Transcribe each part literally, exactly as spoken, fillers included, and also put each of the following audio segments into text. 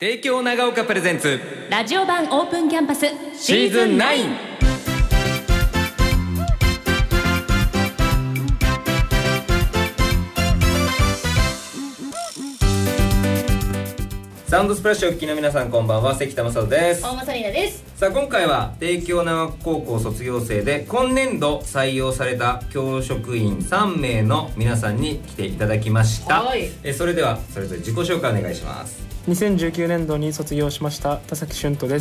帝京長岡プレゼンツラジオ版オープンキャンパスシーズンナイン。サウンドスプラッシュをお聞きの皆さん、こんばんは。関田正人です。 大間紗理奈です。 さあ、今回は帝京長岡高校卒業生で今年度採用された教職員さんめいの皆さんに来ていただきました。えそれではそれぞれ自己紹介お願いします。 にせんじゅうきゅうねんどに卒業しました田崎俊斗です。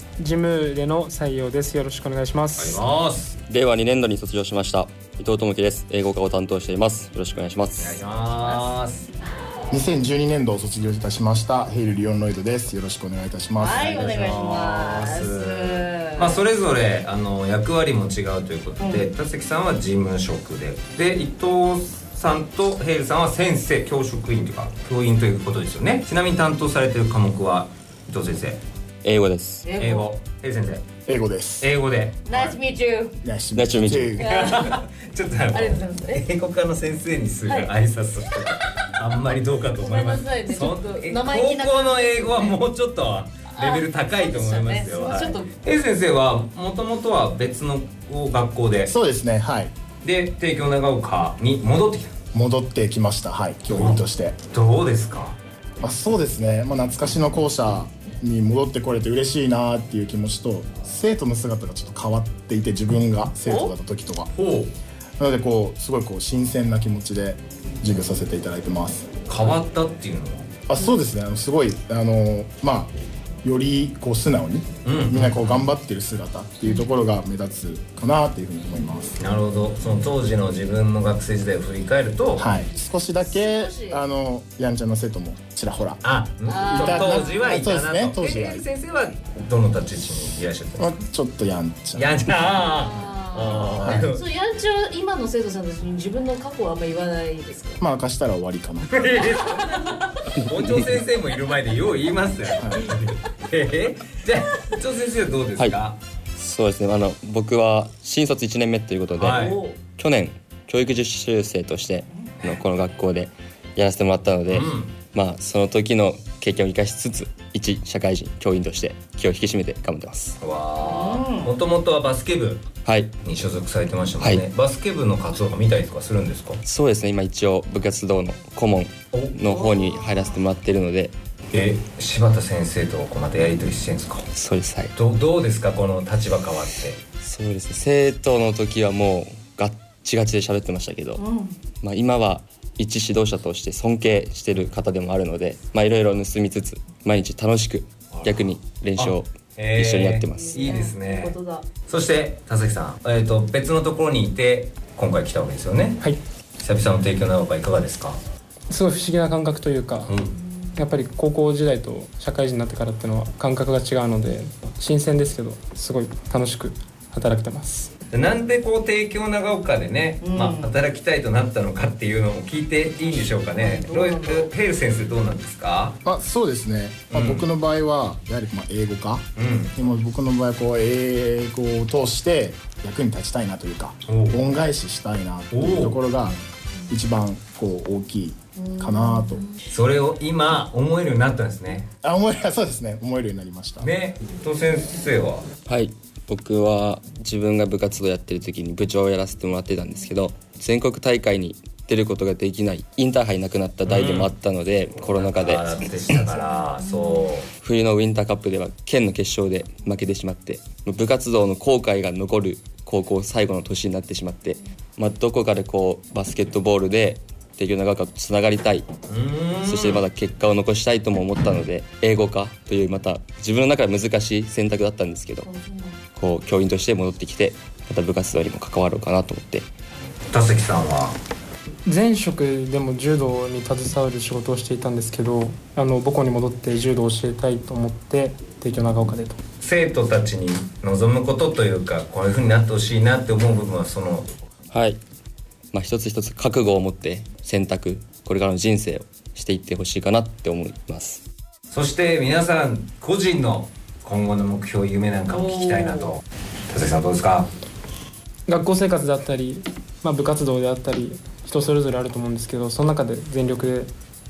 事務での採用です。よろしくお願いします。 お願いします。 れいわにねんどに卒業しました伊藤智樹です。英語科を担当しています。よろしくお願いします。 お願いします。 にせんじゅうにねんどを卒業いたしましたヘイル・リオンロイドです。よろしくお願いいたします。 はい、お願いします。 まあ、それぞれあの役割も違うということで、うん、田崎さんは事務職でで伊藤さんとヘイルさんは先生、教職員というか教員ということですよね。ちなみに担当されている科目は伊藤先生英語です。 英語。ヘイル先生英語です。 英語で Nice to meet you。 Nice to meet you。 ちょっとあの英語科の先生にする挨拶とかあんまりどうかと思います。 ね、 そ高校の英語はもうちょっとレベル高いと思いますよ。ヘイル先生はもともとは別の学校で。 そうですね、はい。 で帝京長岡に戻ってきた。 戻ってきました。はい、教員として。 どうですか？ あ、そうですね、まあ、懐かしの校舎に戻ってこれて嬉しいなっていう気持ちと、生徒の姿がちょっと変わっていて、自分が生徒だった時とはなのでこうすごいこう新鮮な気持ちで授業させていただいてます。 変わったっていうのは？ あ、そうですね、あのすごいあのまあよりこう素直に、うん、みんなこう頑張ってる姿っていうところが目立つかなっていうふうに思います。 なるほど。その当時の自分の学生時代を振り返ると、 はい、少しだけあのやんちゃな生徒もちらほらああ当時はいたなと。そうですね、当時は。先生はどの立ち位置にいらっしゃったんですか？ ちょっとやんちゃやんちゃああ、そうやんちゃ今の生徒さんたちに自分の過去はあんま言わないですか？ まあ明かしたら終わりかな。 校長先生もいる前でよう言いますよ。えー、じゃあ校長先生はどうですか？はい、 そうですね、あの僕は新卒いちねんめということで、はい、去年教育実習生としてのこの学校でやらせてもらったので、うん、まあその時の経験を生かしつつ一社会人教員として気を引き締めて頑張ってます。 わー、もともとはバスケ部に所属されてましたもんね。はい、バスケ部の活動が見たりとかするんですか？そうですね、今一応部活動の顧問の方に入らせてもらっているので。 え、柴田先生とこうまたやり取りしてるんですか？ そうです、はい。 ど, どうですかこの立場変わって？ そうですね、生徒の時はもうガッチガチで喋ってましたけど、うん、まあ今は一指導者として尊敬してる方でもあるので、まあいろいろ盗みつつ毎日楽しく逆に練習を一緒にやってます。 いいですね。そして田崎さん、えーと、別のところにいて今回来たわけですよね。 はい。 久々の帝京長岡いかがですか？ すごい不思議な感覚というか、うん、やっぱり高校時代と社会人になってからっていうのは感覚が違うので新鮮ですけどすごい楽しく働けてます。 なんでこう帝京長岡でね、うん、まあ、働きたいとなったのかっていうのも聞いていいんでしょうかね。ヘイル先生どうなんですか？ あ、そうですね、まあ、僕の場合はやはりまあ英語科、うん、でも僕の場合はこう英語を通して役に立ちたいなというか恩返ししたいなというところが一番こう大きいかなと。 それを今思えるようになったんですね。 あ、思える、そうですね、思えるようになりましたね。伊藤先生は？ はい、僕は自分が部活動やってる時に部長をやらせてもらってたんですけど、全国大会に出ることができないインターハイなくなった代でもあったので、うん、コロナ禍ででしたからそう冬のウィンターカップでは県の決勝で負けてしまって、部活動の後悔が残る高校最後の年になってしまって、まあ、どこかでこうバスケットボールで帝京長岡とつながりたい、そしてまだ結果を残したいとも思ったので、英語科というまた自分の中で難しい選択だったんですけど、こう教員として戻ってきてまた部活動にも関わろうかなと思って。 田崎さんは？ 前職でも柔道に携わる仕事をしていたんですけど、あの母校に戻って柔道を教えたいと思って帝京長岡でと。 生徒たちに望むことというか、こういう風になってほしいなって思う部分はそのはい、まあ、一つ一つ覚悟を持って選択、これからの人生をしていってほしいかなって思います。 そして皆さん個人の今後の目標、夢なんかも聞きたいなと。田崎さんどうですか？ 学校生活であったり、まあ、部活動であったり人それぞれあると思うんですけど、その中で全力で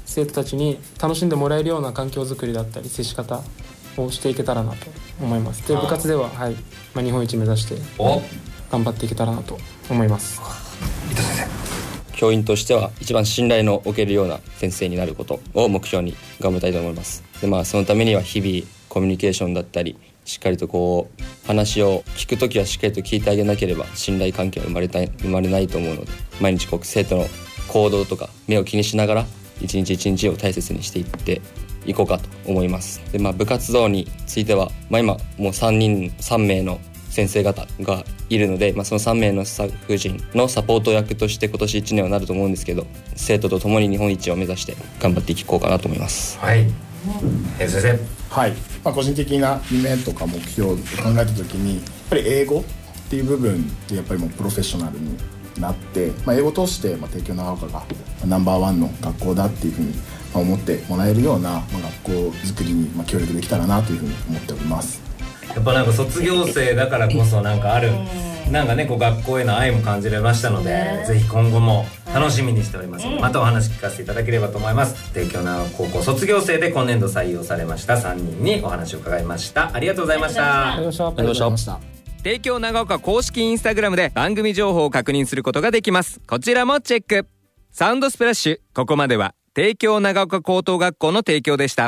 生徒たちに楽しんでもらえるような環境づくりだったり接し方をしていけたらなと思います。で部活では、はいまあ、日本一目指して頑張っていけたらなと思います。 教員としては一番信頼のおけるような先生になることを目標に頑張りたいと思います。で、まあ、そのためには日々コミュニケーションだったりしっかりとこう話を聞くときはしっかりと聞いてあげなければ信頼関係は生まれたい生まれないと思うので、毎日こう生徒の行動とか目を気にしながら一日一日を大切にしていっていこうかと思います。で、まあ、部活動については、まあ、今もうさんにんさんめいの先生方がいるので、まあ、そのさんめいのスタッフ陣のサポート役として今年いちねんはなると思うんですけど、生徒と共に日本一を目指して頑張っていこうかなと思います。 はい、先生。 はい、まあ、個人的な夢とか目標を考えた時にやっぱり英語っていう部分でやっぱりもうプロフェッショナルになって、まあ、英語を通して、まあ、帝京長岡がナンバーワンの学校だっていうふうに思ってもらえるような、まあ、学校づくりにまあ協力できたらなというふうに思っております。 やっぱなんか卒業生だからこそなんかあるなんかねこう学校への愛も感じれましたので、ね、ぜひ今後も楽しみにしておりますので、うん、またお話聞かせていただければと思います。帝京長岡高校卒業生で今年度採用されましたさんにんにお話を伺いました。ありがとうございました。 ありがとうございました。 帝京長岡公式インスタグラムで番組情報を確認することができます。こちらもチェック。サウンドスプラッシュ、ここまでは帝京長岡高等学校の提供でした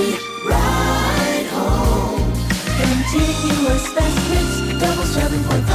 。Continuous fast hits, double seven point five